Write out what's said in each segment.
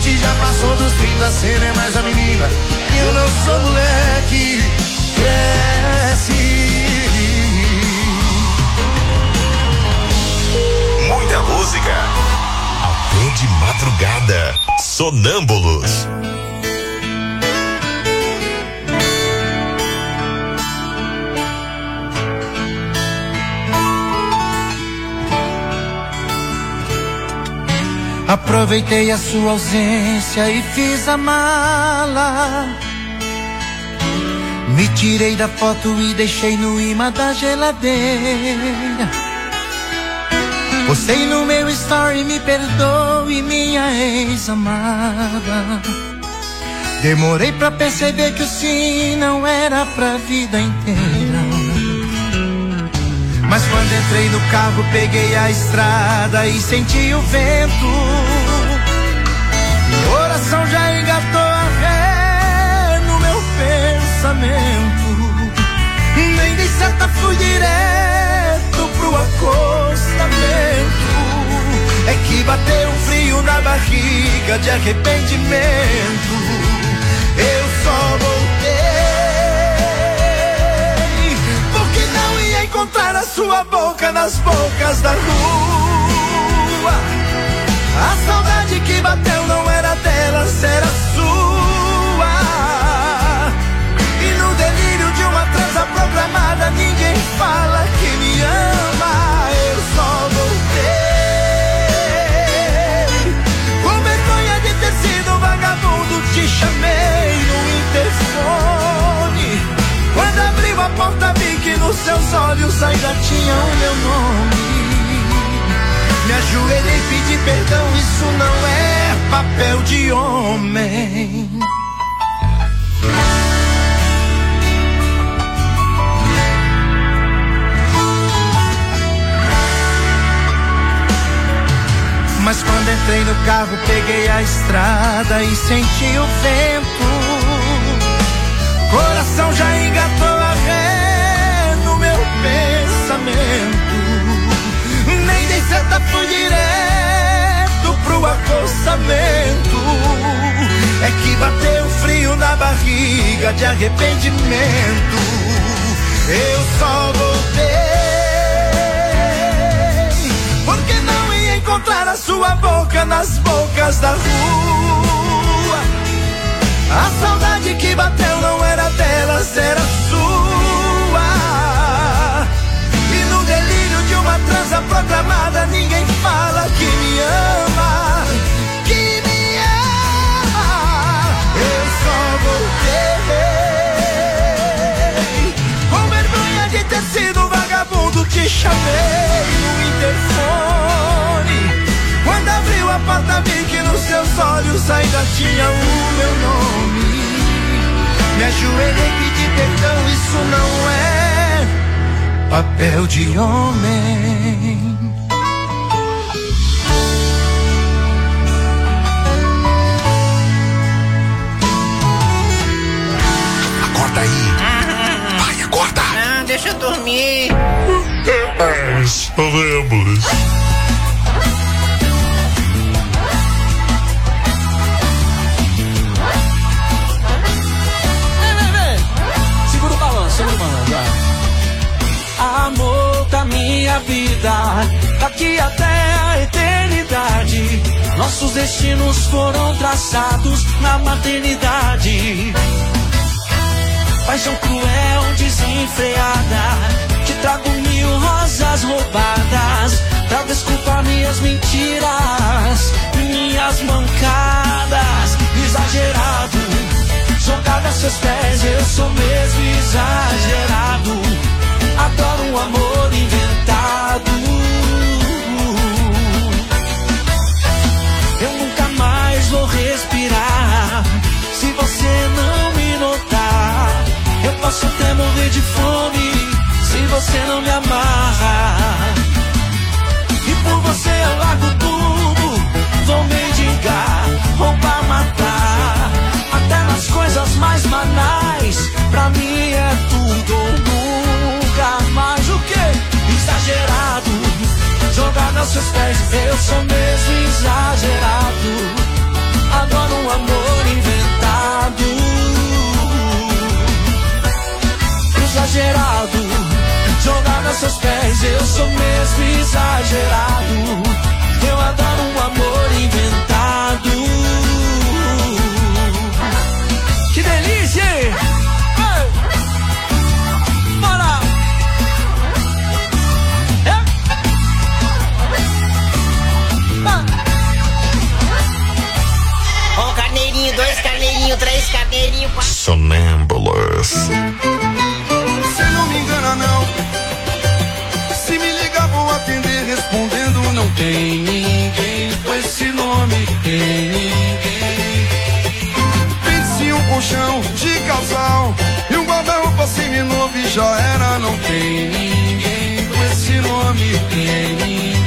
20 já passou dos 30, cê não é mais a menina. E eu não sou moleque, cresce. Muita música até de madrugada. Sonâmbulos. Aproveitei a sua ausência e fiz a mala. Me tirei da foto e deixei no imã da geladeira. Postei no meu story, me perdoe, minha ex-amada. Demorei pra perceber que o sim não era pra vida inteira. Mas quando entrei no carro, peguei a estrada e senti o vento. Meu coração já engatou a ré no meu pensamento. Nem de seta, fui direto pro acostamento. É que bateu um frio na barriga de arrependimento. Eu só voltei porque não ia encontrar a sua boca nas bocas da rua. A saudade que bateu não era dela, era sua. E no delírio de uma transa programada, ninguém fala que me ama. Eu só voltei com vergonha de ter sido vagabundo. Te chamei no interfone. Quando abriu a porta vi que nos seus olhos ainda tinha o meu nome. Me ajoelhei e pedi perdão, isso não é papel de homem. Mas quando entrei no carro, peguei a estrada e senti o vento. Coração já engatou a ré no meu pensamento. Nem dei seta, fui direto pro acostamento. É que bateu frio na barriga de arrependimento. Eu só voltei porque não ia encontrar a sua boca nas bocas da rua. A saudade que bateu não era delas, era sua. E no delírio de uma transa programada, ninguém fala que me ama, que me ama. Eu só voltei com vergonha de ter sido vagabundo. Te chamei no interfone. Quando abriu a porta vi que nos seus olhos ainda tinha o meu nome. Me ajoelhei e pedi perdão, isso não é papel de homem. Acorda aí. Vai, acorda. Ah, deixa eu dormir. Sonâmbulos. Amor da minha vida, daqui até a eternidade, nossos destinos foram traçados na maternidade. Paixão cruel, desenfreada, te trago 1000 rosas roubadas pra desculpar minhas mentiras, minhas mancadas. Exagerado, jogado a seus pés, eu sou mesmo exagerado. Adoro um amor inventado. Eu nunca mais vou respirar se você não me notar. Eu posso até morrer de fome se você não me amarrar. E por você eu largo tudo, vou mendigar, roubar, matar. Até nas coisas mais banais, pra mim é tudo ou nunca mais. O quê? Exagerado, jogado aos seus pés, eu sou mesmo exagerado. Adoro Sonâmbulos. Você não me engana não. Se me ligar vou atender respondendo não tem ninguém com esse nome, tem ninguém. Pense um colchão de casal e um guarda-roupa seminovo e já era, não tem ninguém com esse nome, tem ninguém.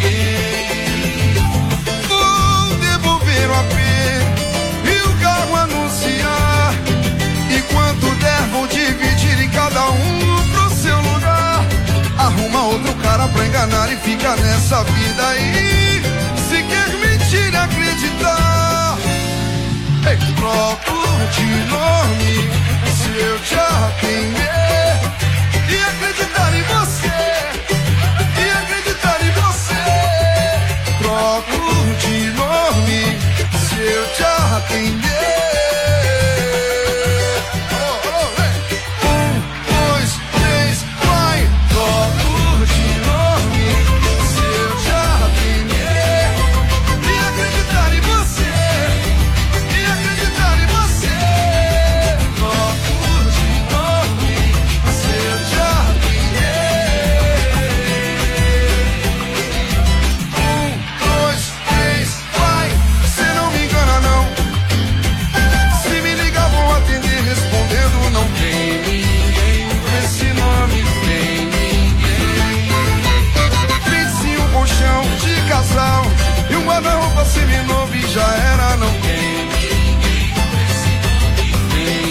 Vou devolver o AP e o carro anunciar, e quanto der vou dividir em cada um pro seu lugar. Arruma outro cara pra enganar e fica nessa vida aí. Se quer mentir e acreditar, troco de nome se eu te arrepender e acreditar em você, e acreditar em você. Troco de nome se eu te arrepender. E um guarda-roupa seminovo e já era, não tem ninguém com esse nome, tem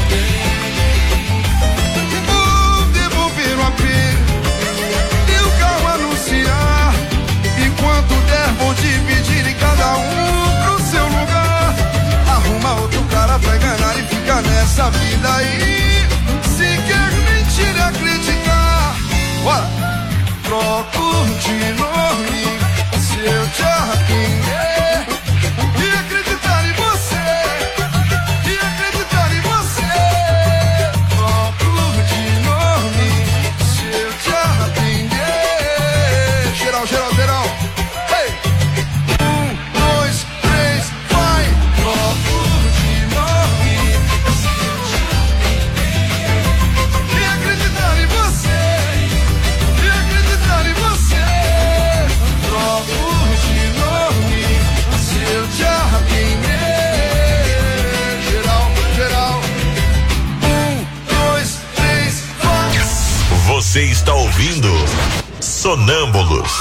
ninguém. Vou devolver o AP e o carro anunciar, e quanto der vou dividir em cada um pro seu lugar. Arruma outro cara pra enganar e fica nessa vida aí. Se quer mentir e acreditar, bora! Troco de nome se eu te arrepender e acreditar em você, e acreditar em você. Troco de nome se eu te arrepender. Geral, geral, geral. Hey! 1, 2, 3, vai! Troco de nome se eu te arrepender e acreditar em você, e acreditar em você. Troco te arrepender. Geral, geral. 1, 2, 3, vai. Você está ouvindo Sonâmbulos.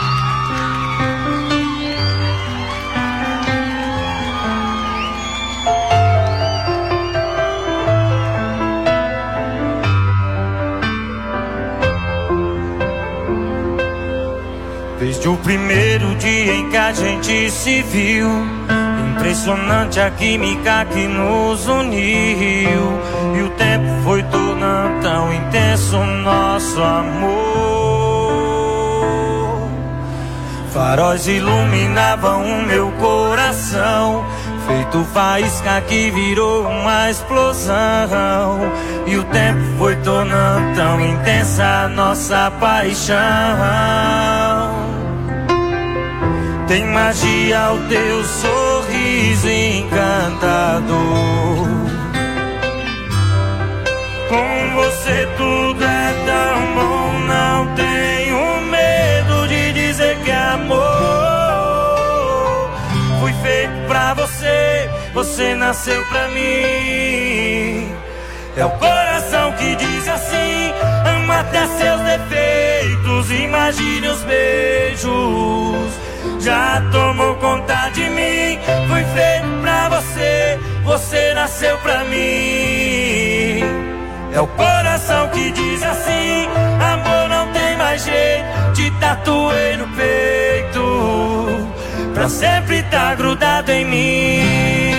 Desde o primeiro dia em que a gente se viu, impressionante a química que nos uniu. E o tempo foi tornando tão intenso nosso amor. Faróis iluminavam o meu coração, feito faísca que virou uma explosão. E o tempo foi tornando tão intensa a nossa paixão. Tem magia o teu sorriso encantador. Com você tudo é tão bom, não tenho medo de dizer que é amor. Fui feito pra você, você nasceu pra mim. É o coração que diz assim, ama até seus defeitos, imagine os beijos. Já tomou conta de mim, fui feito pra você, você nasceu pra mim. É o coração que diz assim, amor não tem mais jeito, te tatuei no peito, pra sempre tá grudado em mim.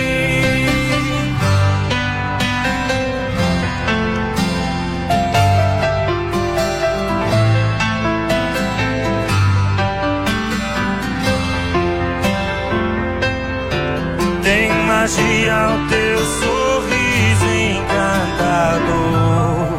Magia o teu sorriso encantador.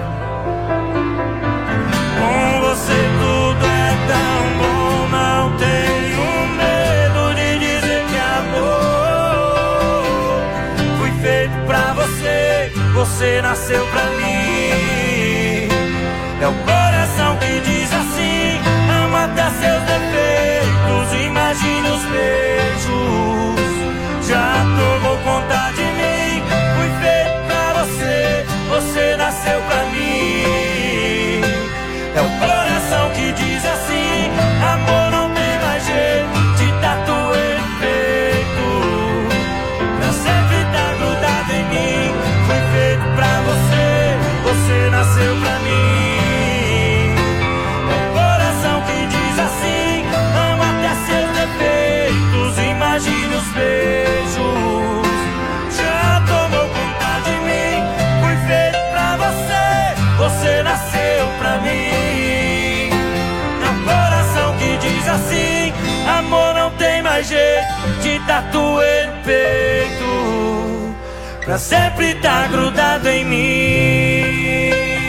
Com você tudo é tão bom, não tenho medo de dizer que é amor. Fui feito pra você, nasceu pra mim. É o coração que diz assim: ama até seus defeitos, imagine os beijos. Já tomou conta de mim, fui feito pra você, você nasceu pra mim. É o coração que diz assim: amor não tem mais jeito, te tatuei no peito, pra sempre tá grudado em mim. Fui feito pra você, você nasceu pra mim. É o coração que diz assim: ama até seus defeitos, imagine os beijos. Já tomou conta de mim, fui feito pra você, você nasceu pra mim. É o coração que diz assim: amor não tem mais jeito, te tatuei no peito, pra sempre tá grudado em mim,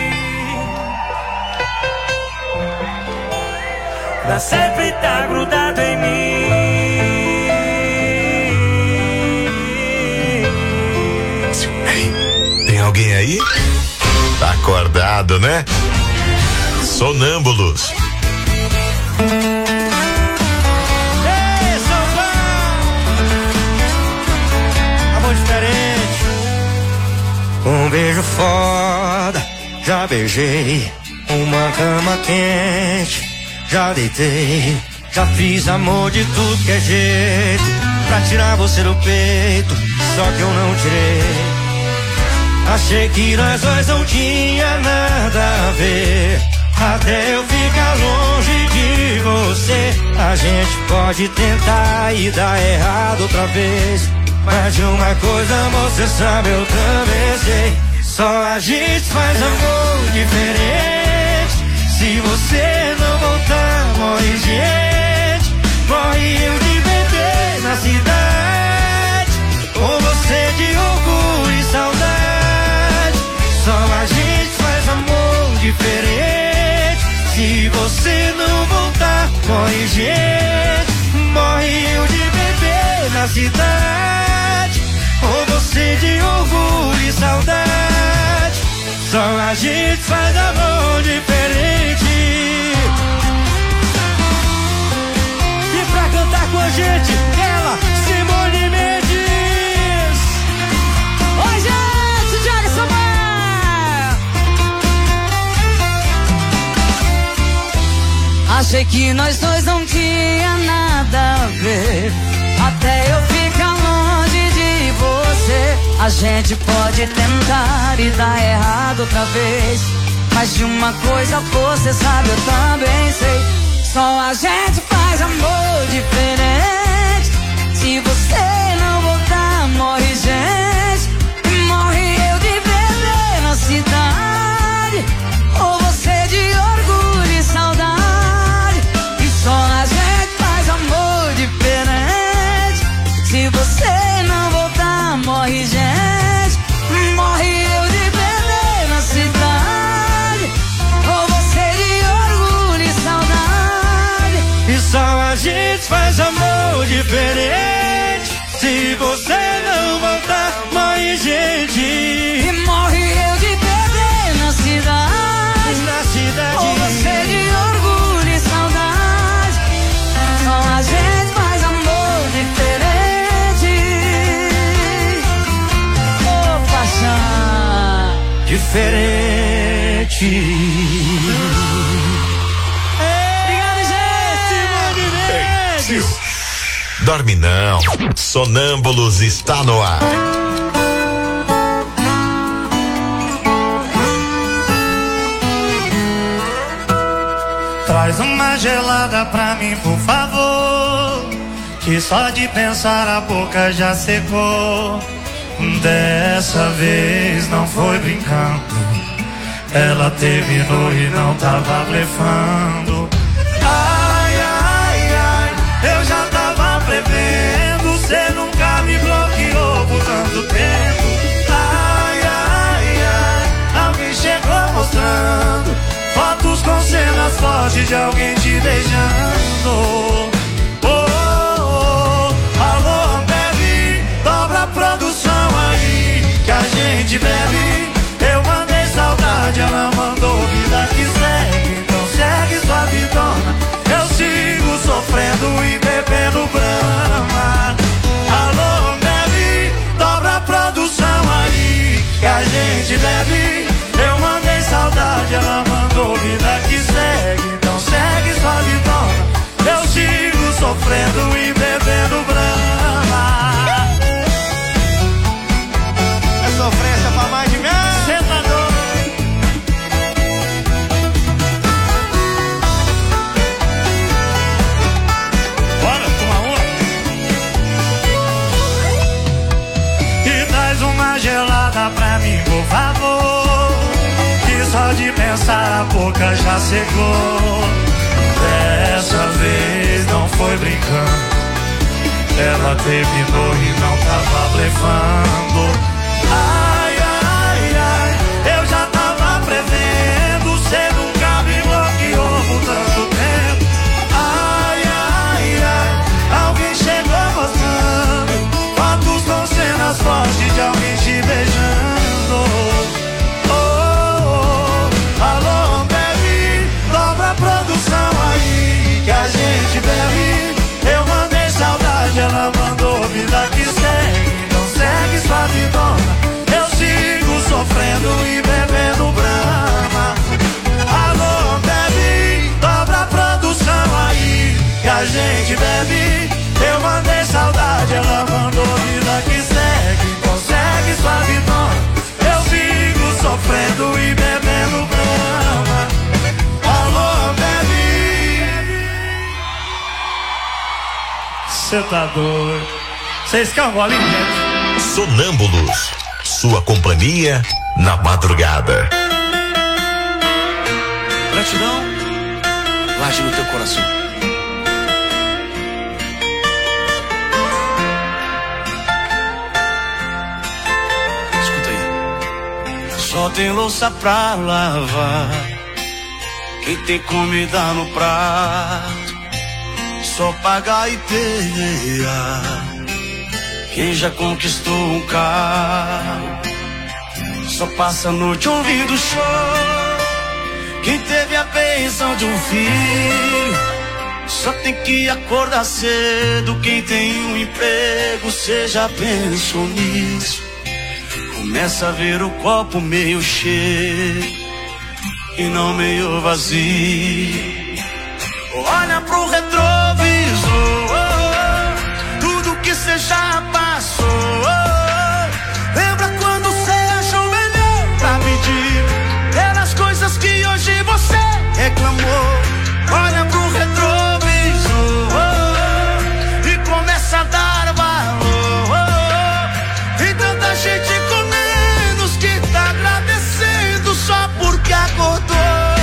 pra sempre tá grudado em mim. Tem alguém aí? Tá acordado, né? Sonâmbulos. Ei, São Paulo! Amor diferente. Um beijo foda, já beijei. Uma cama quente, já deitei. Já fiz amor de tudo que é jeito, pra tirar você do peito, só que eu não tirei. Achei que nós dois não tinha nada a ver, até eu ficar longe de você. A gente pode tentar e dar errado outra vez, mas de uma coisa você sabe, eu também sei. Só a gente faz amor diferente. Se você não voltar, morre gente. Morre eu de bebê na cidade, ou você de orgulho e saudade. Só a gente faz amor diferente. Se você não voltar, morre gente. Morre eu de bebê na cidade, ou você de orgulho e saudade. Só a gente faz amor diferente. E pra cantar com a gente, ela, Simone Mendes. Oi, gente, Thiago Samuel. Achei que nós dois não tinha nada a ver, até eu ficar longe de você. A gente pode tentar e dar errado outra vez, mas de uma coisa você sabe, eu também sei. Só a gente faz amor diferente. Se você não voltar, morre gente. Morre eu de bebê na cidade, ou você de orgulho e saudade. E só a gente faz amor diferente. Se você não voltar, morre gente. Morre eu de bebê na cidade, ou você de orgulho e saudade. E só a gente faz amor diferente. Se você não voltar, morre gente. E morre eu de bebê na cidade, ou você de orgulho e saudade. Só a gente faz amor diferente. Oh, paixão diferente. Obrigado, gente. Dorme não. Sonâmbulos está no ar. Traz uma gelada pra mim, por favor, que só de pensar a boca já secou. Dessa vez não foi brincando, ela terminou e não tava blefando. Ai, ai, ai, eu já tava prevendo, cê nunca me bloqueou por tanto tempo. Ai, ai, ai, alguém chegou mostrando fotos com cenas fortes de alguém te beijando. Oh, oh, oh, alô, bebe, dobra a produção aí, que a gente bebe. Só de pensar a boca já secou. Dessa vez não foi brincando. Ela terminou e não tava blefando. Ai, ai, ai, eu já tava prevendo. Cê nunca me bloqueou por tanto tempo. Ai, ai, ai, alguém chegou mostrando fotos com cenas fortes de alguém te beijando. Oh, oh, alô, baby, dobra a produção aí que a gente bebe. Eu mandei saudade, ela mandou vida que segue. Não segue sua vidona, eu sigo sofrendo e bebendo brama. Alô, baby, dobra a produção aí que a gente bebe. Eu mandei saudade, ela mandou vida que segue. Não segue sua vidona, eu sigo sofrendo e bebendo brama. Alô, baby. Cê tá doido. Vocês querem um golinho, gente? Sonâmbulos, sua companhia na madrugada. Gratidão, guarde no teu coração. Escuta aí. Só tem louça pra lavar, quem tem comida no prato, só pagar e pegar. Quem já conquistou um carro, só passa a noite ouvindo show. Quem teve a bênção de um filho, só tem que acordar cedo. Quem tem um emprego, cê já pensou nisso. Começa a ver o copo meio cheio e não meio vazio. Olha pro retrovisor, tudo que cê já passou. Lembra quando cê ajoelhou pra pedir pelas coisas que hoje você reclamou. Olha pro retrovisor e começa a dar valor. Tem tanta gente com menos que tá agradecendo só porque acordou.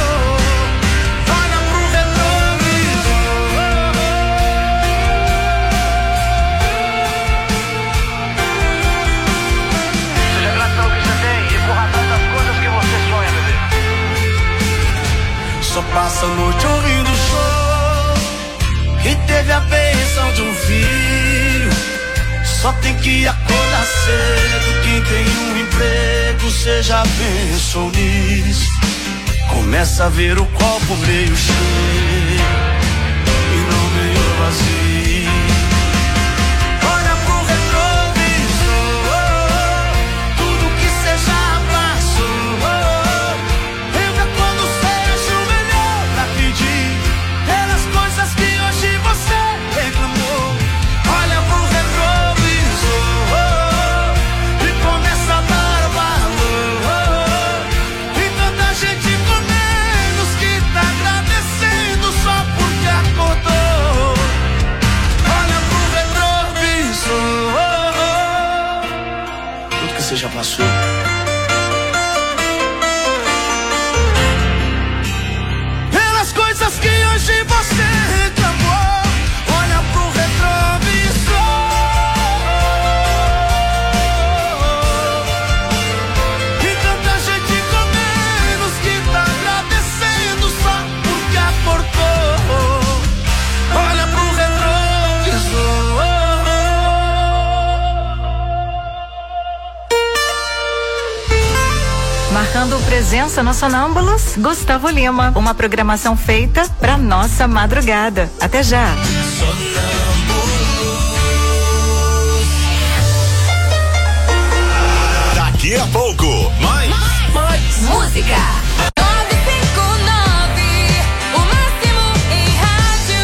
Só passa a noite ouvindo show. Quem teve a bênção de um filho, só tem que acordar cedo. Quem tem um emprego, cê já pensou nisso. Começa a ver o copo meio cheio e não meio vazio. Olha pro retrovisor, tudo que cê já passou. Pelas coisas que hoje você reclamou. Olha pro retrovisor e começa a dar valor. Tem tanta gente com menos que tá agradecendo só porque acordou. Olha pro retrovisor, tudo que você já passou. Coisas que hoje você reclamou. Olha pro retrovisor. E tanta gente com menos que tá agradecendo só porque acordou. Olha pro retrovisor. Marcando presença no Sonâmbulos, Gustavo Lima. Uma programação feita pra nossa madrugada. Até já. Daqui a pouco, mais música. 959, o máximo em rádio.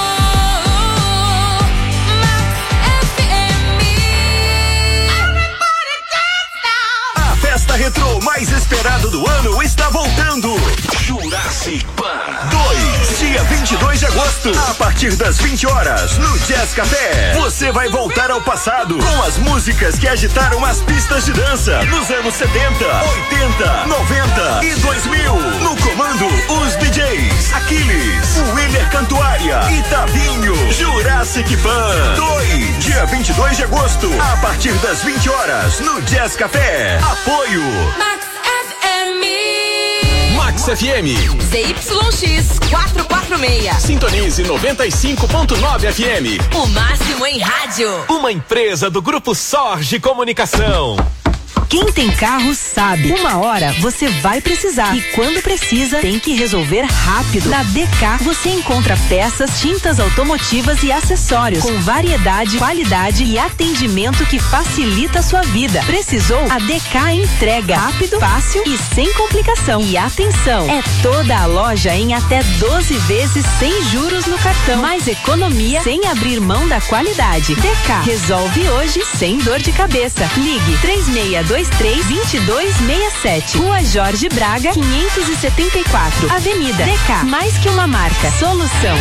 Max FM. Everybody dance now. A festa retrô mais esperada do ano está voltando. Jurassic Park 2, dia 22 de agosto. agosto, a partir das 20 horas, no Jazz Café. Você vai voltar ao passado com as músicas que agitaram as pistas de dança nos anos 70, 80, 90 e 2000. No comando, os DJs Aquiles, Willer Cantuária e Tavinho. Jurassic Pan 2, dia 22 de agosto, a partir das 20 horas, no Jazz Café. Apoio Max FM. Max FM. ZYX 446. Sintonize 95.9 FM. O máximo em rádio. Uma empresa do Grupo Sorge Comunicação. Quem tem carro sabe, uma hora você vai precisar e quando precisa tem que resolver rápido. Na DK você encontra peças, tintas automotivas e acessórios com variedade, qualidade e atendimento que facilita a sua vida. Precisou? A DK entrega rápido, fácil e sem complicação. E atenção, é toda a loja em até 12 vezes sem juros no cartão. Mais economia sem abrir mão da qualidade. DK resolve hoje sem dor de cabeça. Ligue 3623-2267. Rua Jorge Braga, 574. Avenida DK. Mais que uma marca. Solução.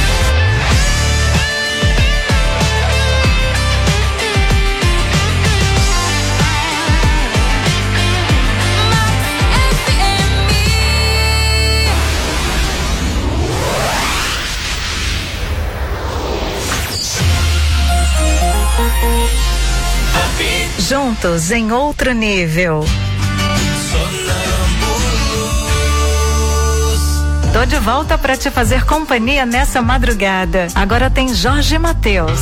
Juntos em outro nível. Tô de volta para te fazer companhia nessa madrugada. Agora tem Jorge Mateus.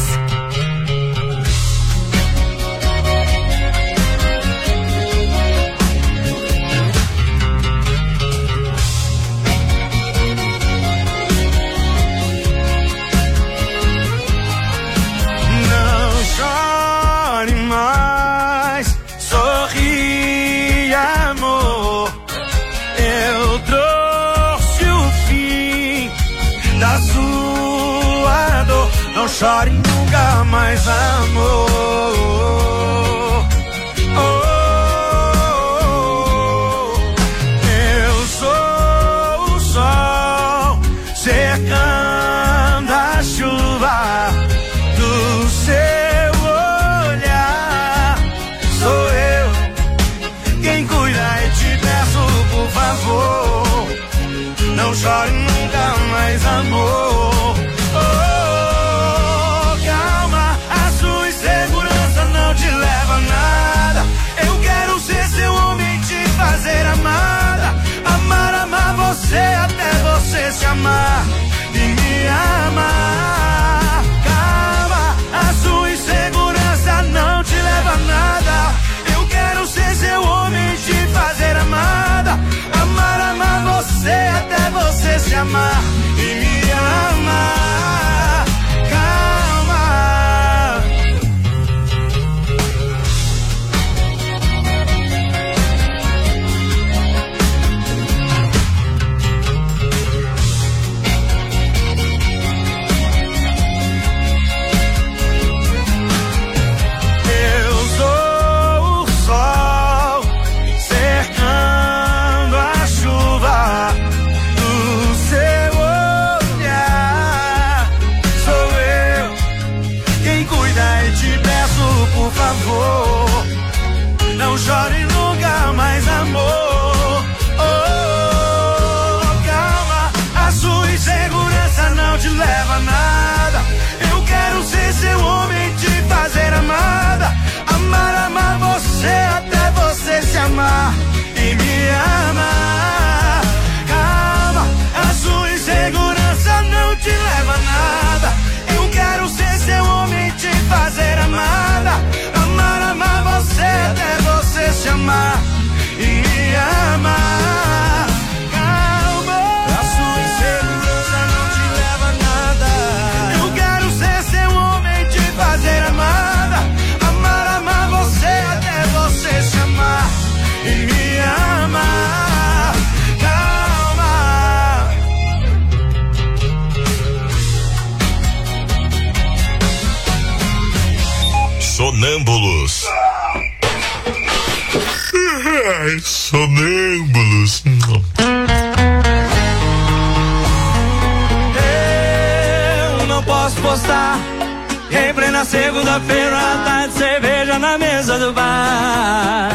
Chore nunca mais, amor. Oh, eu sou o sol cercando a chuva do seu olhar. Sou eu quem cuida e te peço, por favor, não chore nunca mais, amor. Até você se amar e me amar. Calma, a sua insegurança não te leva a nada. Eu quero ser seu homem e te fazer amada. Amar você até você se amar e me amar. Calma. Não chore nunca mais, amor. Oh, calma, a sua insegurança não te leva a nada. Eu quero ser seu homem e te fazer amada. Amar você até você se amar e me amar. Calma, a sua insegurança não te leva a nada. Eu quero ser seu homem e te fazer amada. Amar você até você se amar e me amar. Calma, a sua insegurança não te leva a nada. Eu quero ser seu homem e te fazer amada. Amar você até você se amar e me amar. Calma. Sonâmbulos. Ai, sonâmbulos. Eu posso postar. Em plena segunda-feira à tarde, cerveja na mesa do bar.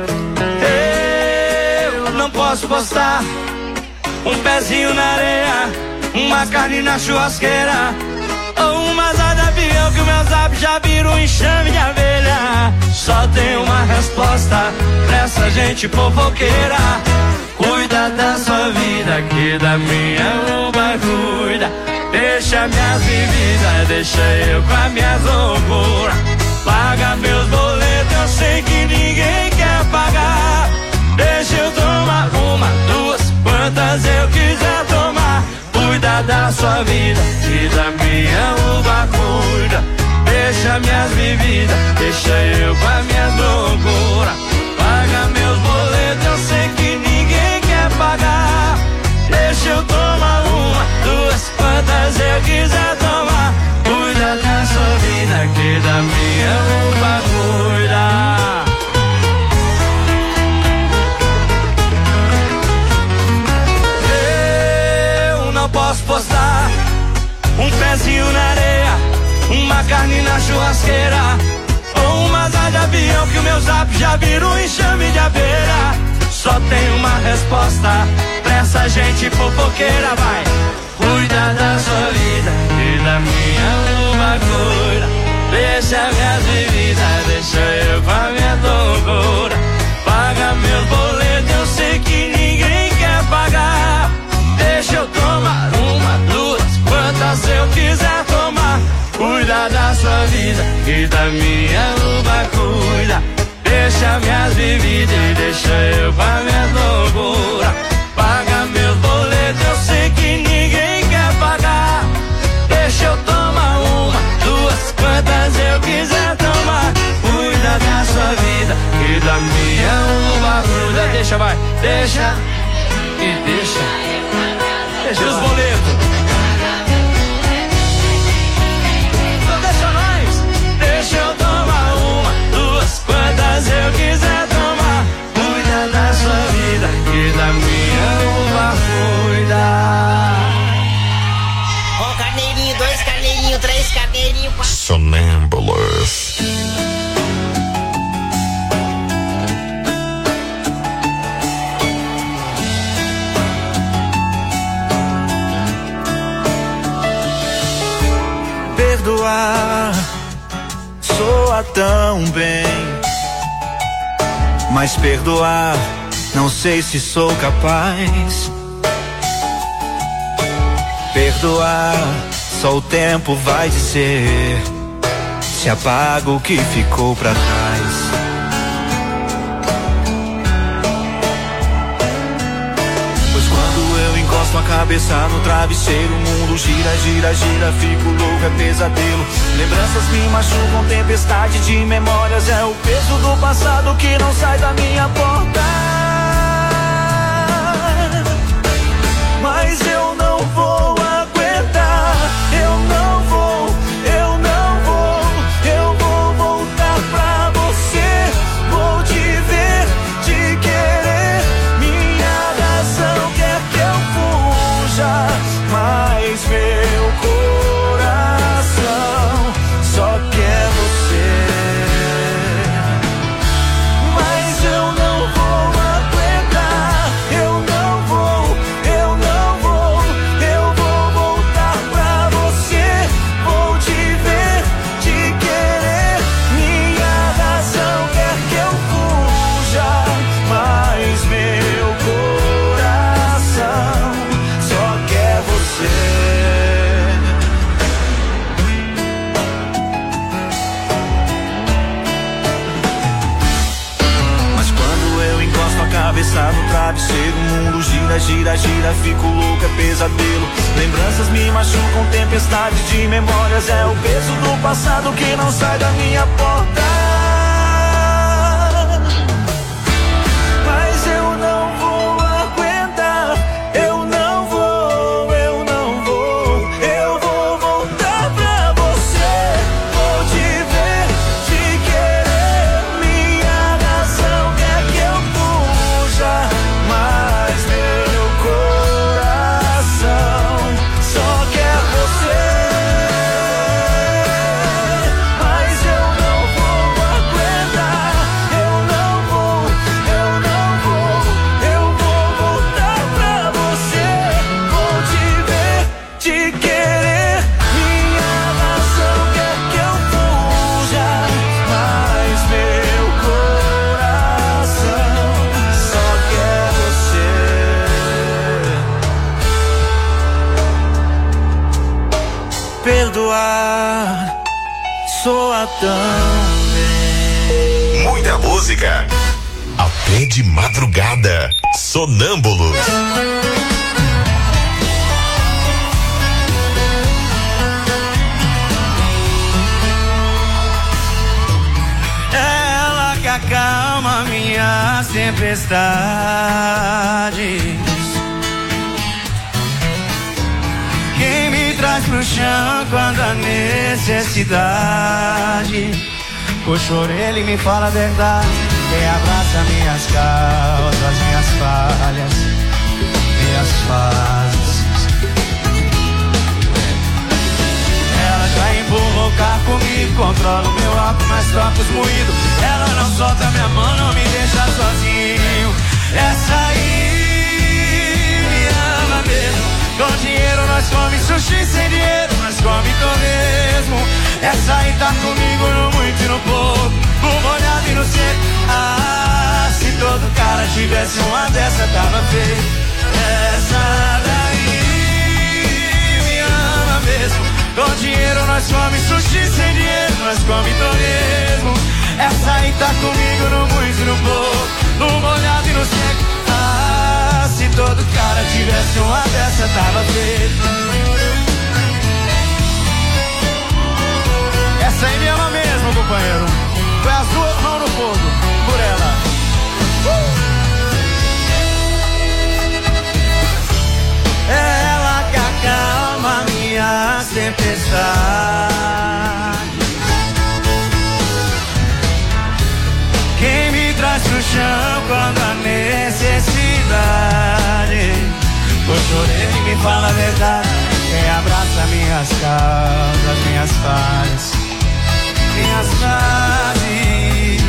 Eu não posso postar. Um pezinho na areia, uma carne na churrasqueira, ou uma asa de avião que o meu zap já vira um enxame de abelha. Só tem uma resposta pra essa gente fofoqueira: cuida da sua vida, que da minha uma cuida. Deixa minhas bebidas, deixa eu com as minhas loucuras. Paga meus boletos, eu sei que ninguém quer pagar. Deixa eu tomar uma, duas, quantas eu quiser tomar. Cuida da sua vida e da minha uva cuida. Deixa minhas bebidas, deixa eu com as minhas loucuras. Paga meus boletos, eu sei que ninguém quer pagar. Deixa eu tomar uma, duas, quantas eu quiser tomar. Cuida da sua vida, que da minha uva cuida. Posso postar um pezinho na areia, uma carne na churrasqueira, ou uma asa de avião que o meu zap já vira um enxame de abelha. Só tem uma resposta pra essa gente fofoqueira: vai, cuida da sua vida e da minha uma cura. Deixa minhas bebidas, deixa eu com a minha loucura. Paga meus boletos, eu sei que ninguém quer pagar. Deixa eu tomar uma, duas, quantas eu quiser tomar. Cuida da sua vida e da minha uva cuida. Deixa minhas bebidas e deixa eu com a minha loucura. Paga meus boletos, eu sei que ninguém quer pagar. Deixa eu tomar uma, duas, quantas eu quiser tomar. Cuida da sua vida e da minha uva cuida. Deixa, vai, deixa e deixa. Deixa os boletos. Deixa nós. Deixa eu tomar uma, duas, quantas eu quiser tomar. Cuida da sua vida e da minha uva cuida. Um carneirinho, dois carneirinhos, três carneirinhos, quatro. Sonâmbulos. Perdoar soa tão bem, mas perdoar não sei se sou capaz. Perdoar só o tempo vai dizer se apaga o que ficou pra trás. A cabeça no travesseiro, o mundo gira, gira, gira, fico louco, é pesadelo. Lembranças me machucam, tempestade de memórias, é o peso do passado que não sai da minha porta. Mas eu não vou aguentar, eu não vou, eu não vou, eu vou voltar pra você, vou te ver, te querer, minha razão quer que eu mas meu coração só quer você. Mas eu não vou aguentar, eu não vou, eu não vou, eu vou voltar pra você, vou te ver, te querer, minha razão quer que eu fuja, mas meu coração cabeça no travesseiro, o mundo gira, gira, gira, fico louco, é pesadelo. Lembranças me machucam, tempestade de memórias, é o peso do passado que não sai da minha porta. Mas eu não vou aguentar, eu não vou, eu não vou, eu vou voltar pra você, vou te ver, te querer, minha razão quer que eu fuja, mas meu coração só quer você. perdoar soa tão bem. Muita música até de madrugada. Sonâmbulos. Ela que acalma minhas tempestades, quem me traz pro chão quando a necessidade. Puxa a orelha e me fala a verdade, quem abraça minhas causas, minhas falhas, minhas fases. Ela já empurrou o carro comigo, controla o meu álcool, mas troca os moídos. Ela não solta minha mão, não me deixa sozinho. Essa aí me ama mesmo. Com dinheiro nós come sushi, sem dinheiro nós come torresmo. Essa aí tá comigo no muito e no pouco, no molhado e no seco. Ah, se todo cara tivesse uma dessa tava feio. Essa daí me ama mesmo. Com dinheiro nós come sushi, sem dinheiro nós come torresmo. Essa aí tá comigo no muito e no pouco, no molhado e no seco. Ah, se todo cara tivesse uma dessa tava feito. Essa aí me ama mesmo, companheiro. Põe as duas mãos no fogo por ela. Ela que acalma minhas tempestades, quem me traz pro chão quando a necessidade. Puxa a orelha e me fala a verdade, quem abraça minhas causas, minhas falhas, minhas fases.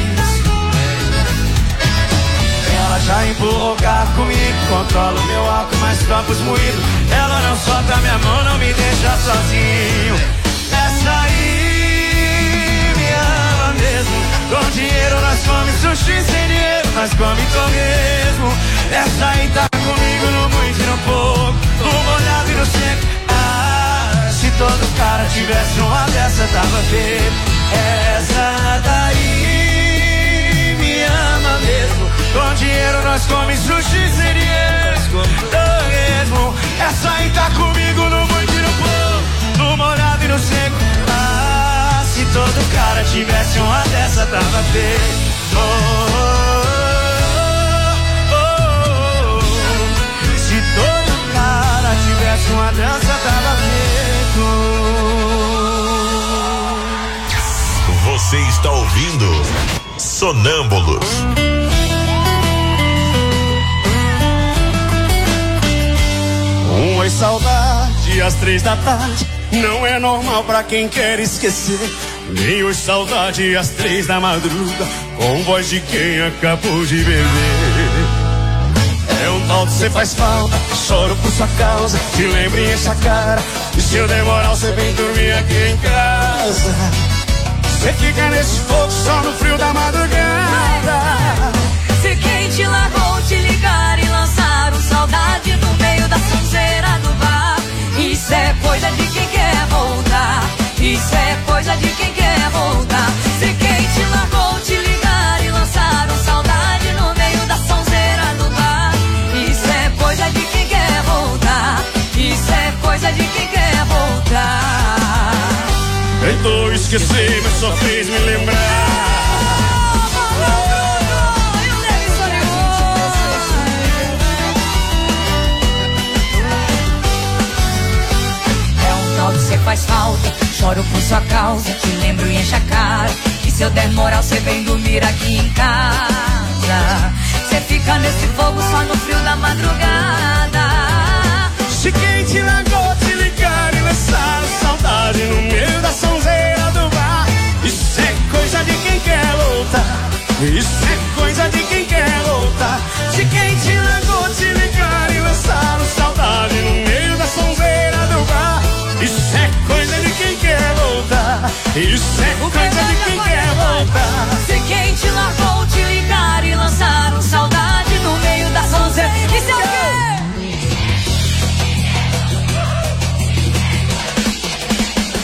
Ela já empurrou o carro comigo, controla o meu álcool, mas troca os moídos. Ela não solta minha mão, não me deixa sozinho. Essa aí me ama mesmo. Com dinheiro nós come sushi, sem dinheiro nós come torresmo. Essa aí tá comigo no muito e no pouco, no molhado e no seco. Ah, se todo cara tivesse uma dessa tava feio. Essa daí me ama mesmo. Com dinheiro nós come sushi, sem dinheiro nós come torresmo. Essa aí tá comigo no muito e no pouco, no molhado e no seco. Ah, se todo cara tivesse uma dessa tava feio. Oh, oh, oh, oh. Se todo cara tivesse uma dança tava feito. Você está ouvindo Sonâmbulos. Oi, saudade, às 3 da tarde. Não é normal pra quem quer esquecer. Nem oi, saudade, às 3 da madruga, com voz de quem acabou de beber. É um tal de cê faz falta, choro por sua causa, te lembro e enche a cara. E se eu demorar, você vem dormir aqui em casa. Você fica nesse fogo só no frio da madrugada. Se quem te largou te ligar e lançar um saudade no meio da sonzeira do bar. Isso é coisa de quem quer voltar. Isso é coisa de quem quer voltar. Se quem te largou te ligar e lançar um saudade no meio da sonzeira do bar. Isso é coisa de quem quer voltar. Isso é coisa de quem quer voltar. Tentou esquecer, mas só fez me lembrar. Cê faz falta, choro por sua causa, te lembro e enche a cara. E se eu der moral, cê vem dormir aqui em casa. Cê fica nesse fogo só no frio da madrugada. Se quem te largou te ligar e lançar saudade no meio da sonzeira do bar. Isso é coisa de quem quer voltar. Isso é coisa de quem quer voltar. Se quem te largou te ligar e lançar saudade no meio da sonzeira do bar. Isso é coisa de quem quer voltar. Isso é coisa de quem quer voltar. Se quem te largou te ligar e lançar um saudade no meio da sonzeira. Isso é o quê?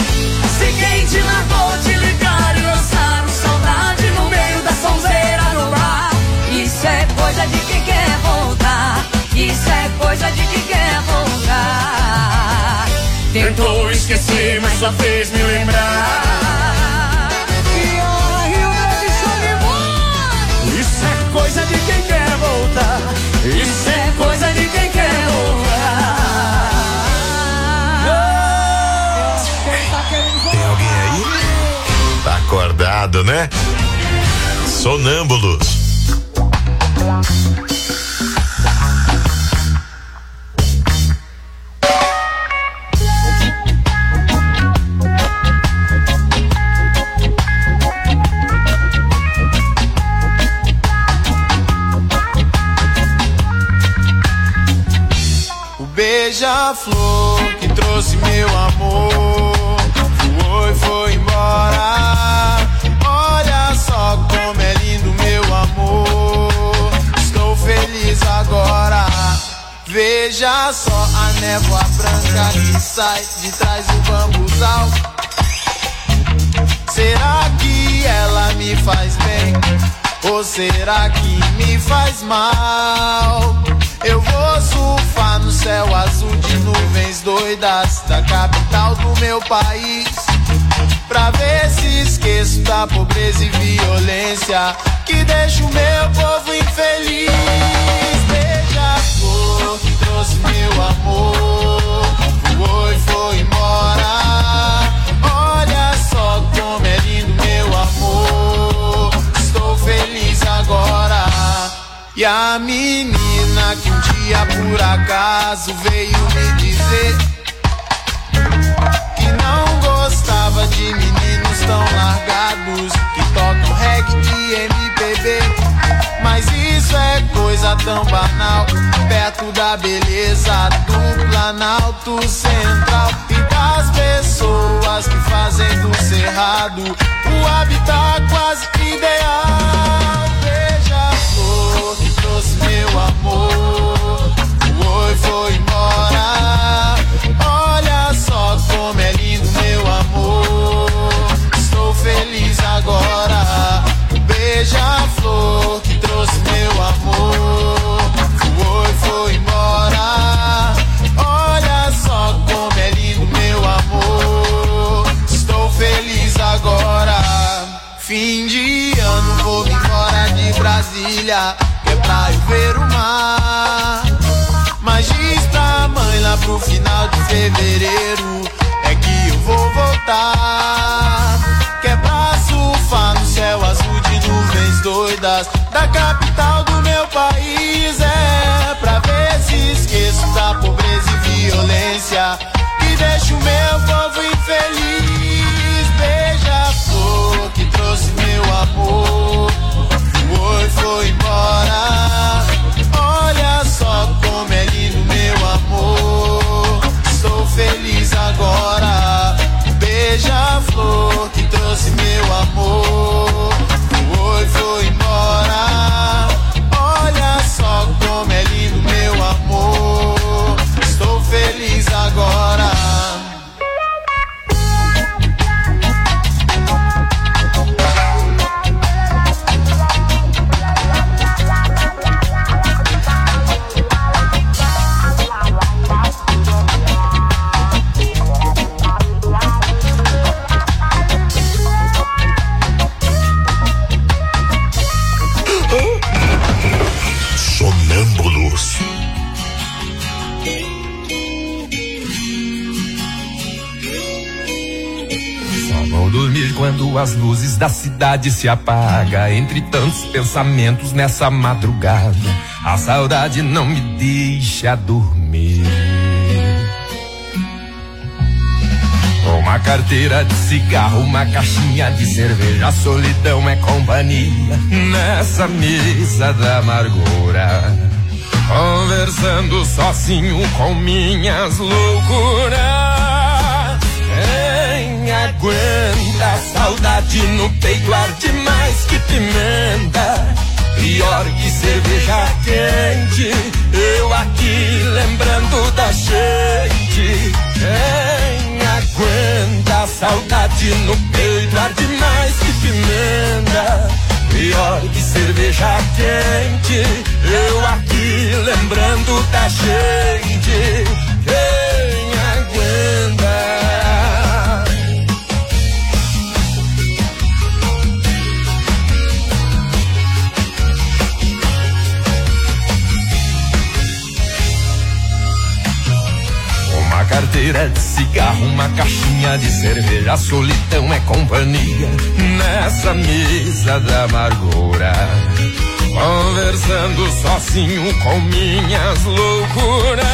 só fez me lembrar. Isso é coisa de quem quer voltar. Isso é coisa de quem quer voltar. Tem alguém aí? Tá acordado, né? Sonâmbulos. Beija-flor que trouxe meu amor foi embora. Olha só como é lindo meu amor. Estou feliz agora. Veja só a névoa branca que sai de trás do bambuzal. Será que ela me faz bem? Ou será que me faz mal? Eu vou surfar no céu azul de nuvens doidas da capital do meu país, pra ver se esqueço da pobreza e violência que deixa o meu povo infeliz. Beija-flor que trouxe meu amor foi embora. Olha só como é lindo meu amor. Estou feliz agora. E a menina que um dia por acaso veio me dizer que não gostava de meninos tão largados que tocam reggae e MPB. Mas isso é coisa tão banal perto da beleza do Planalto Central e das pessoas que fazem do Cerrado o habitat quase ideal. Beija-flor que trouxe meu amor foi embora. Olha só como é lindo meu amor. Estou feliz agora. Beija-flor que trouxe meu amor foi embora. Olha só como é lindo meu amor. Estou feliz agora. Fim de ano vou embora de Brasília, que é pra eu ver o mar. Mas diz pra mãe lá pro final de fevereiro é que eu vou voltar, que é pra surfar no céu azul de nuvens doidas da capital do meu país. É pra ver se esqueço da pobreza e violência que deixa o meu povo infeliz. Beija-flor que trouxe meu amor foi embora. Olha só como é lindo meu amor. Estou feliz agora. Beija-flor que trouxe meu amor foi embora. Olha só como é lindo meu amor. Estou feliz agora. Sonâmbulos. Só vou dormir quando as luzes da cidade se apagam. Entre tantos pensamentos nessa madrugada, a saudade não me deixa dormir. Uma carteira de cigarro, uma caixinha de cerveja, a solidão é companhia nessa mesa da amargura. Conversando sozinho com minhas loucuras. Quem aguenta a saudade no peito arde mais que pimenta, pior que cerveja quente. Eu aqui lembrando da gente. Quem aguenta a saudade no peito arde mais que pimenta, pior que cerveja quente. Eu aqui lembrando da gente. Quem aguenta? cigarro, uma caixinha de cerveja, a solidão é companhia nessa mesa da amargura. Conversando sozinho com minhas loucuras.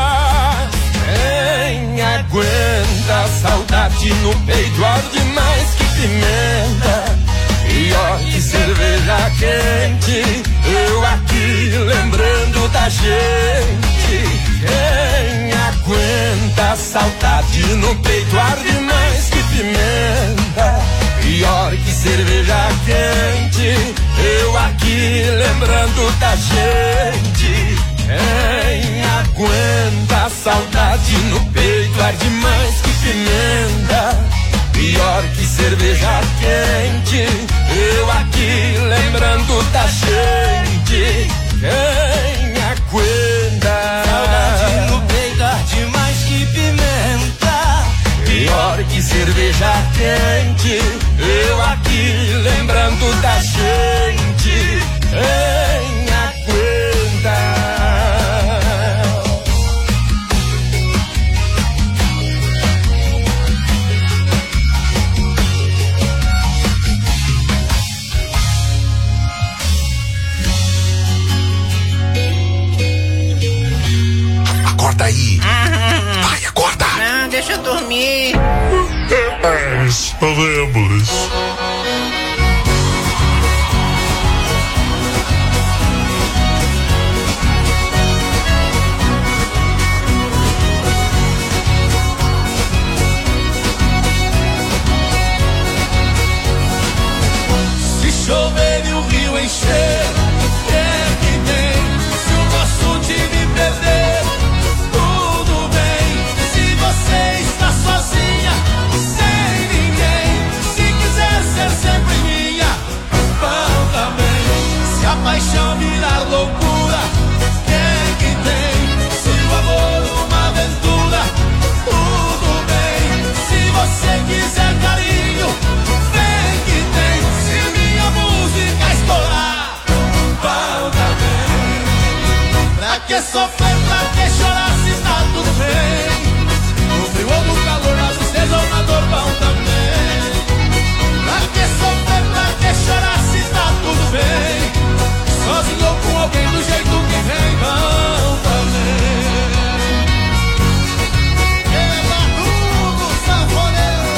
Quem aguenta a saudade no peito, arde mais que pimenta, pior que cerveja quente, eu aqui lembrando da gente. Quem aguenta a saudade no peito, arde mais que pimenta, pior que cerveja quente, eu aqui lembrando da gente. Quem aguenta a saudade no peito, arde mais que pimenta, pior que cerveja quente, eu aqui lembrando da gente. Quem aguenta saudade no peito, arde mais que pimenta, pior que cerveja quente, eu aqui lembrando da gente. Quem aguenta. Acorda aí. Vai, acorda. Não, deixa eu dormir. Vamos. Se chover e o rio encher, é que tem. Se o nosso time perder, tudo bem. Se você está sozinha, sem ninguém, se quiser ser sempre minha, bom também. Se a paixão virar loucura, é que tem. Se o amor uma aventura, tudo bem. Se você quiser carinho, vem que tem. Se minha música estourar, bom também. Pra que sofrer, pra que chorar se tá tudo bem? No frio ou no calor, na tristeza ou na dor, bom também. Pra que sofrer, pra que chorar se tá tudo bem? Sozinho ou com alguém do jeito que vem, bom também. Quebra tudo, sanfoneiro.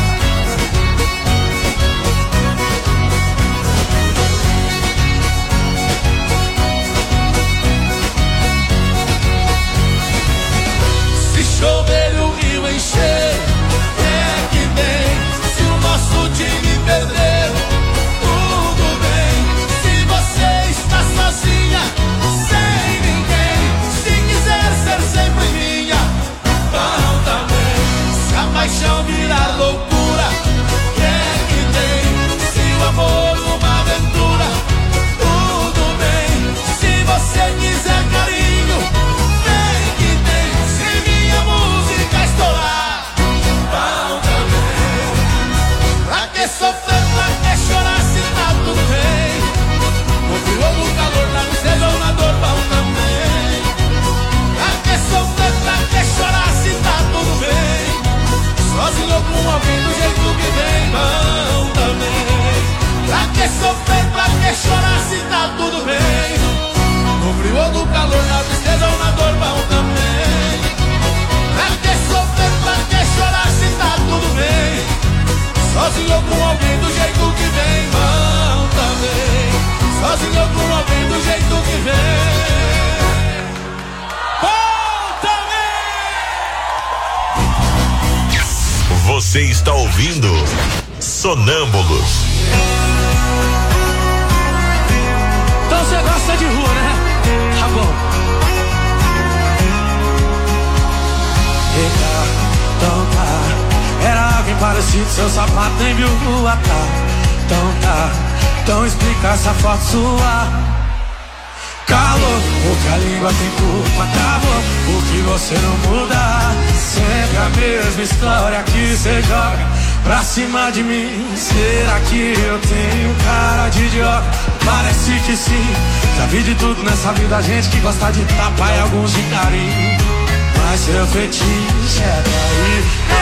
Se chover e o rio encher, é que tem. Se o nosso time perder, tudo bem. Se você está sozinha, sem ninguém, se quiser ser sempre minha, bom também. Se a paixão virar loucura, é que tem. Se o amor uma aventura, tudo bem. Se você quiser carinho, vem que tem. Se minha música estourar, bom também. Pra que sofrer, pra que chorar se tá tudo bem? No frio ou no calor, na tristeza ou na dor, bom também. Pra que sofrer, pra que chorar se tá tudo bem? Sozinho ou com alguém do jeito que vem, bom também. Pra que sofrer, pra que chorar se tá tudo bem? No frio ou no calor, na tristeza ou na dor, bom também. Pra que sofrer, pra que chorar se tá tudo bem? Sozinho ou com alguém do jeito que vem, bom também. Sozinho ou com alguém do jeito que vem, bom também. Você está ouvindo Sonâmbulos. Então você gosta de rua, né? Tá bom. Eita, então tá. Era alguém parecido, seu sapato nem viu voar, tá? Então tá. Então explica essa foto sua. Calor, o que a língua tem culpa, travou. O que você não muda, sempre a mesma história que você joga pra cima de mim. Será que eu tenho cara de idiota? Parece que sim. Já vi de tudo nessa vida, gente que gosta de tapar e alguns de carinho. Mas mas seu fetiche é trair.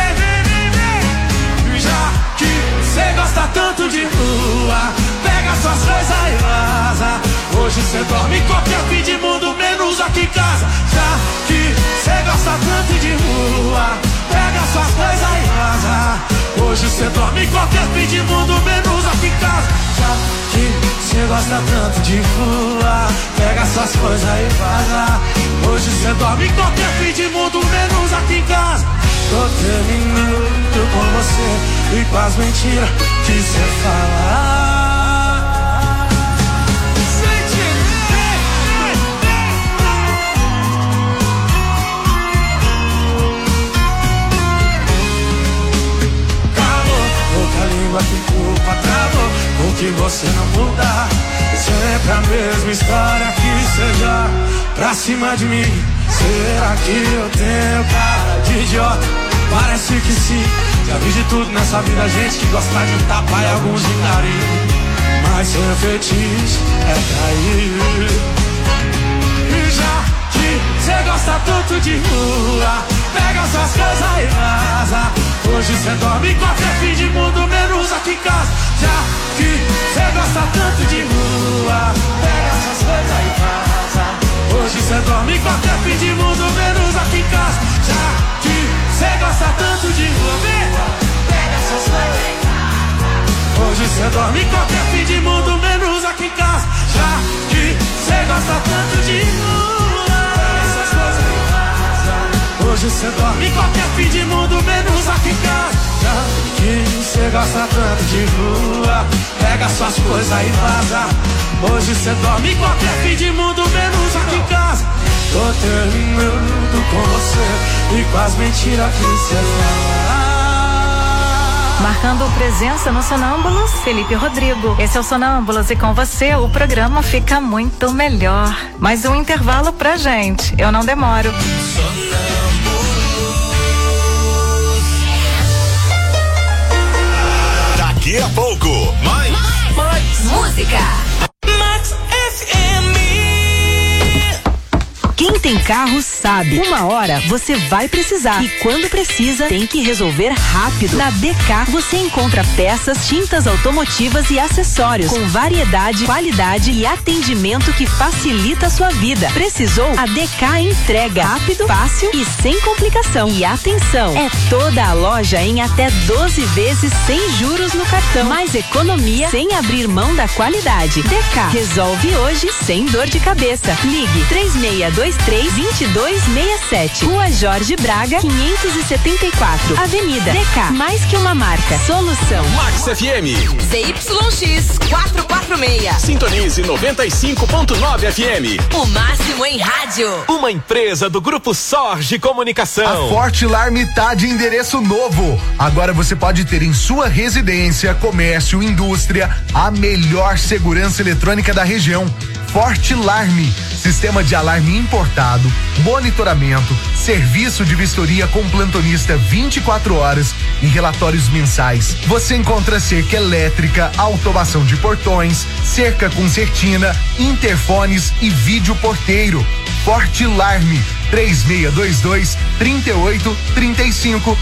Já que cê gosta tanto de rua, pega suas coisas e vaza. Hoje cê dorme em qualquer fim de mundo, menos aqui em casa. Já que cê gosta tanto de rua, pega suas coisas e vaza. Hoje cê dorme em qualquer fim de mundo, menos aqui em casa. Já que cê gosta tanto de rua, pega suas coisas e vaza. Hoje cê dorme em qualquer fim de mundo, menos aqui em casa. Tô terminando com você e com as mentiras que cê fala. Que culpa travou, o que você não muda. Sempre a mesma história que seja pra cima de mim. Será que eu tenho cara de idiota? Parece que sim. Já vi de tudo nessa vida, gente que gosta de um tapa e alguns de carinho. Mas seu fetiche é trair. E já que cê gosta tanto de rua, pega suas coisas e vaza. Hoje cê dorme em qualquer fim de mundo, menos aqui em casa. Já que cê gosta tanto de rua, pega suas coisas e vaza. Hoje cê dorme em qualquer fim de mundo, menos aqui em casa. Já que cê gosta tanto de rua, pega suas coisas e vaza. Hoje cê dorme em qualquer fim de mundo, menos aqui em casa. Já que cê gosta tanto de rua, pega suas coisas e vaza. Hoje cê dorme em qualquer fim de mundo, menos aqui em casa. Já que cê gosta tanto de rua, pega suas coisas e vaza. Hoje cê dorme em qualquer fim de mundo, menos aqui em casa. Tô terminando com você e com as mentiras que cê fala. Marcando presença no Sonâmbulos, Felipe Rodrigo. Esse é o Sonâmbulos e com você o programa fica muito melhor. Mais um intervalo pra gente, eu não demoro. Daqui a pouco, mais música. Max FM. Quem tem carro sabe. Uma hora você vai precisar. E quando precisa, tem que resolver rápido. Na DK você encontra peças, tintas automotivas e acessórios com variedade, qualidade e atendimento que facilita a sua vida. Precisou? A DK entrega rápido, fácil e sem complicação. E atenção, é toda a loja em até 12 vezes sem juros no cartão. Mais economia sem abrir mão da qualidade. DK resolve hoje sem dor de cabeça. Ligue 3623-2267. Rua Jorge Braga, 574. Avenida DK. Mais que uma marca. Solução. Max FM. ZYX 446. Sintonize 95.9 FM. O máximo em rádio. Uma empresa do Grupo Sorge Comunicação. A Fortilarme tá de endereço novo. Agora você pode ter em sua residência, comércio, indústria, a melhor segurança eletrônica da região. Fortilarme, sistema de alarme importado, monitoramento, serviço de vistoria com plantonista 24 horas e relatórios mensais. Você encontra cerca elétrica, automação de portões, cerca com certina, interfones e vídeo porteiro. Fortilarme, 3622-3835,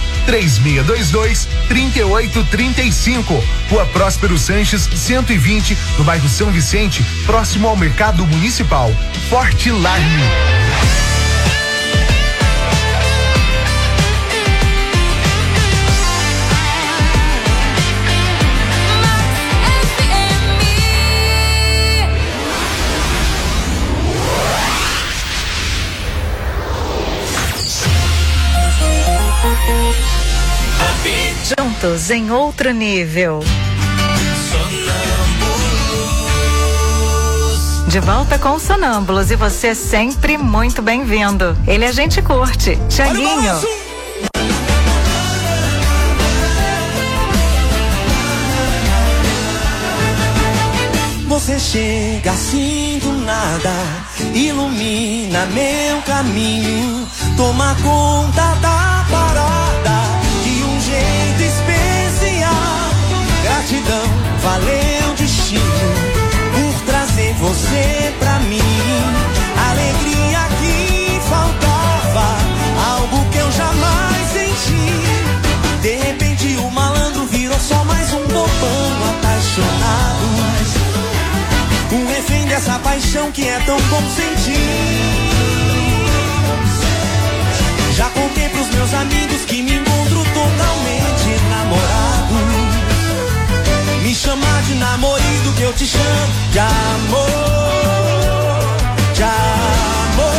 3622-3835. Rua Próspero Sanches, 120, no bairro São Vicente, próximo ao Mercado Municipal. Fortilarme. Juntos em outro nível. De volta com o Sonâmbulos e você é sempre muito bem-vindo. Ele a gente curte. Thiaguinho. Você chega assim do nada, ilumina meu caminho, toma conta da parada de um jeito especial. Gratidão, valeu o destino por trazer você pra mim. Alegria que faltava, algo dessa paixão que é tão bom sentir. Já contei pros meus amigos que me encontro totalmente namorado. Me chamar de namorado que eu te chamo de amor, de amor.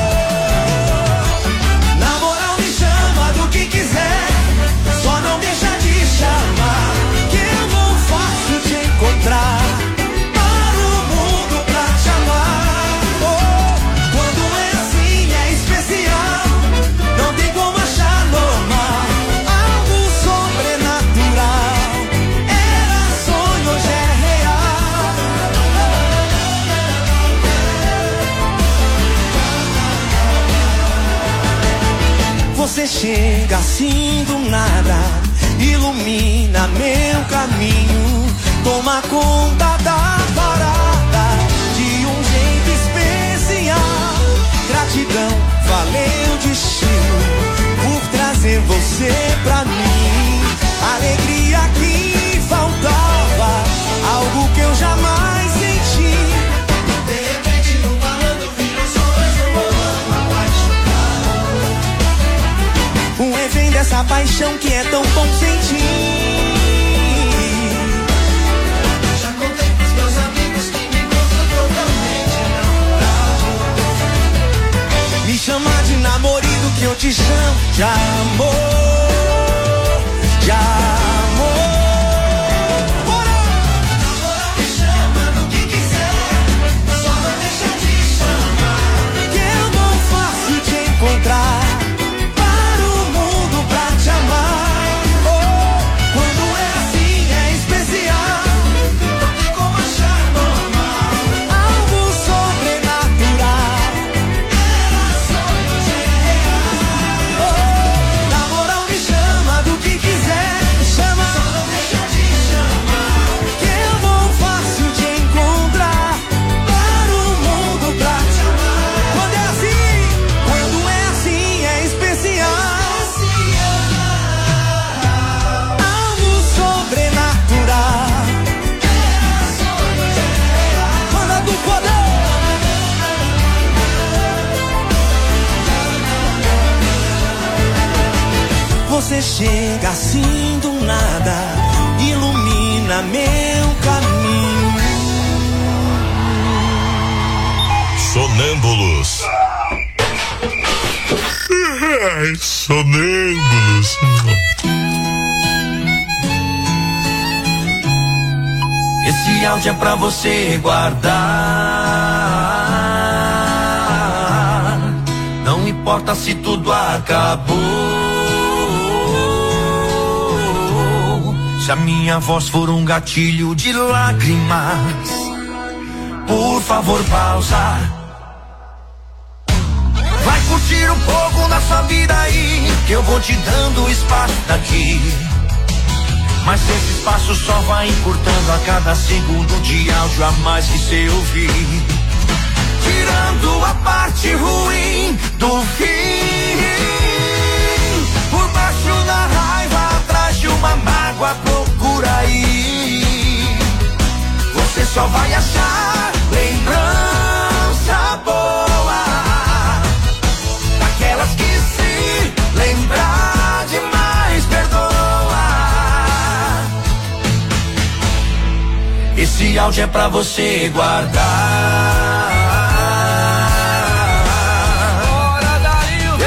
Na moral me chama do que quiser, só não deixa de chamar, que eu vou fácil te encontrar. Para o mundo pra te amar. Oh, quando é assim é especial, não tem como achar normal. Algo sobrenatural, era sonho, hoje é real. Você chega assim do nada, ilumina meu caminho, toma conta da parada de um jeito especial. Gratidão, valeu o destino por trazer você pra mim. Alegria que faltava, algo que eu jamais senti. De repente no malandro vira um sonho, apaixonado. Um evento dessa paixão que é tão bom sentir. Já contei pros meus amigos que me encontram totalmente namorado. Me chamar de namorado que eu te chamo de amor, de amor. Bora! Namorado me chama do que quiser, só não deixa de chamar, que eu vou fácil te encontrar. Para o mundo pra te amar. Oh, quando é assim é especial, não tem como achar normal. Algo sobrenatural, era sonho, hoje é real. Oh, na moral me chama do que quiser, chama, só não deixa de chamar, que eu vou fácil te encontrar. Para o mundo pra te amar. Quando é assim é especial. Algo sobrenatural, manda do poder. Você chega assim do nada, ilumina meu caminho. Sonâmbulos. Sonâmbulos. Esse áudio é pra você guardar. Não importa se tudo acabou, se a minha voz for um gatilho de lágrimas, por favor pausa. Vai curtir um pouco da sua vida aí, que eu vou te dando espaço daqui. Mas esse espaço só vai encurtando a cada segundo de áudio a mais que cê ouvir, tirando a parte ruim do fim. Por baixo da raiva, atrás de uma mágoa, procura aí. Você só vai achar lembrança boa, daquelas que se lembrar demais perdoa. Esse áudio é pra você guardar. Bora, Dario!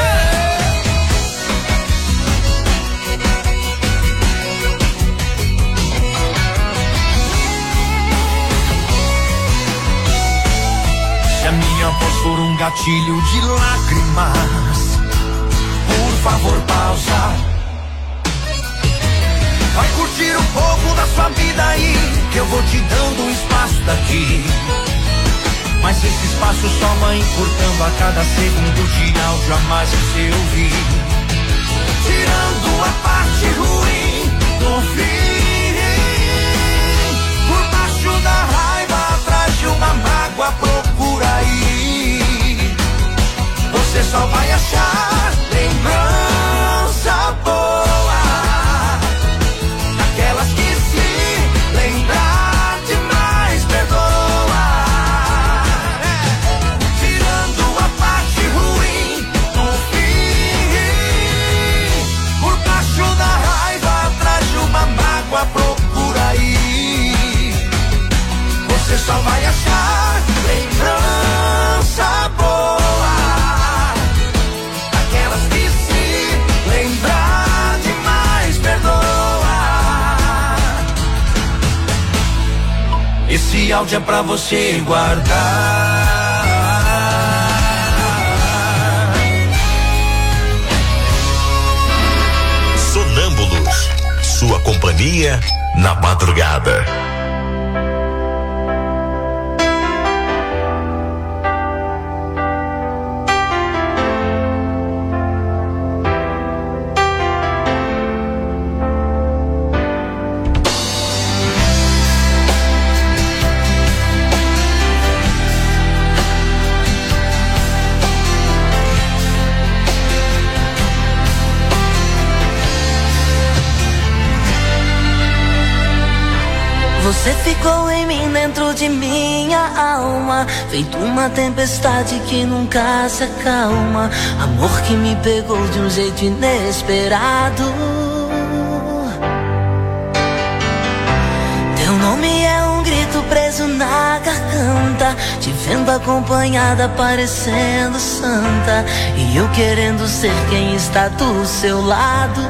Se a minha voz for um gatilho de lágrimas, por favor pausa. Vai curtir um pouco da sua vida aí, que eu vou te dando um espaço daqui. Mas esse espaço só vai encurtando a cada segundo de áudio a mais que você ouvir, tirando a parte ruim do fim. Por baixo da raiva, atrás de uma mágoa, procura aí. Você só vai achar lembrança boa, daquelas que se lembrar demais perdoa. Esse áudio é pra você guardar. Sonâmbulos, sua companhia na madrugada. Você ficou em mim, dentro de minha alma, feito uma tempestade que nunca se acalma. Amor que me pegou de um jeito inesperado. Teu nome é um grito preso na garganta, te vendo acompanhada parecendo santa, e eu querendo ser quem está do seu lado.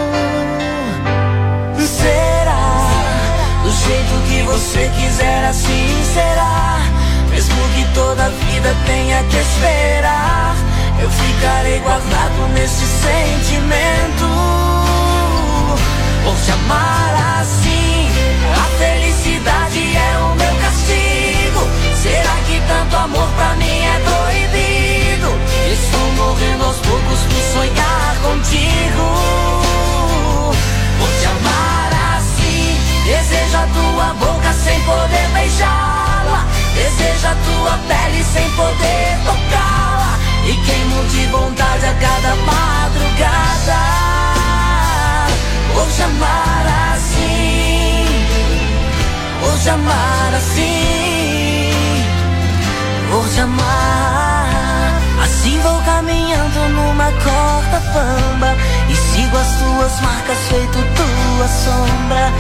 Do jeito que você quiser, assim será. Mesmo que toda a vida tenha que esperar, eu ficarei guardado nesse sentimento. Por te amar assim, a felicidade é o meu castigo. Será que tanto amor pra mim é proibido? Estou morrendo aos poucos por sonhar contigo. Por te amar assim, desejo a tua boca sem poder beijá-la, desejo a tua pele sem poder tocá-la, e queimo de vontade a cada madrugada. Vou te amar assim, vou te amar assim, vou te amar. Assim vou caminhando numa corda bamba, e sigo as tuas marcas feito tua sombra.